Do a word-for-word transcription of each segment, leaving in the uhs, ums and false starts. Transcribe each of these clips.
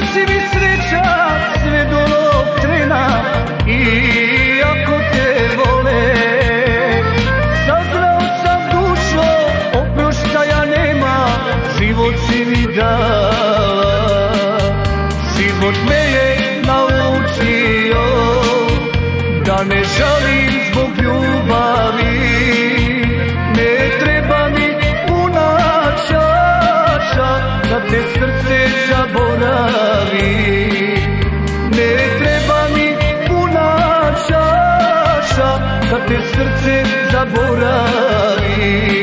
si mi sreća sve do ovog trena, iako te vole. Saznao sam dušo, oproštaja nema, život si mi dala. Život me je naučio da ne žalim zbog ljubavi. Ne treba mi puna čaša da te srce zaboravi. Ne treba mi puna čaša da te srce zaboravi.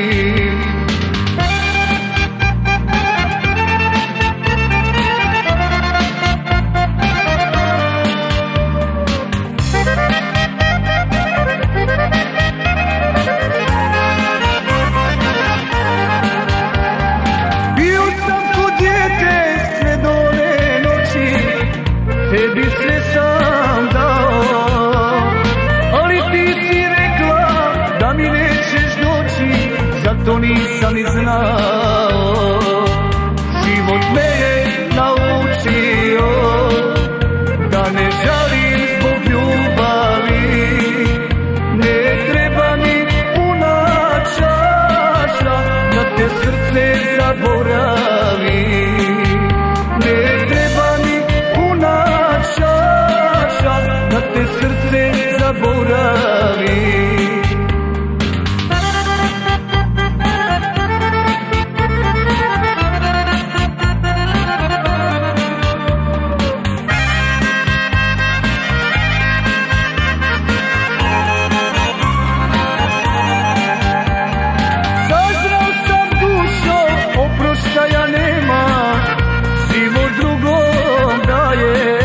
Tebi sve sam dao, ali ti si rekla da mi nećeš doći, zato nisam ni znao. Život me je naučio da ne žalim zbog ljubavi. Ne treba mi puna čaša da te srce zaboravi. Ne treba mi da te srce zaboravi. Saznao sam dušo, oproštaja nema, život drugom daje.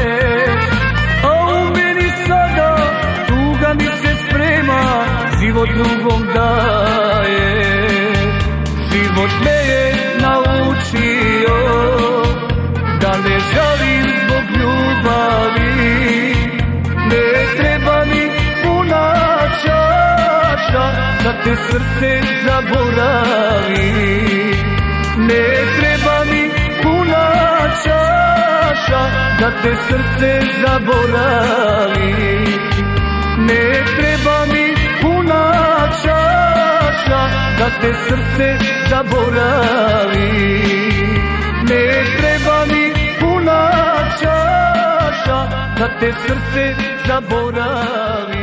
Život drugom daje. Život me je naučio da ne žalim zbog ljubavi. Ne treba mi puna čaša da te srce zaboravi. Ne treba mi puna čaša da te srce zaboravi. Ne treba mi puna čaša da te srce zaboravi. Ne treba mi puna čaša da te srce zaboravi.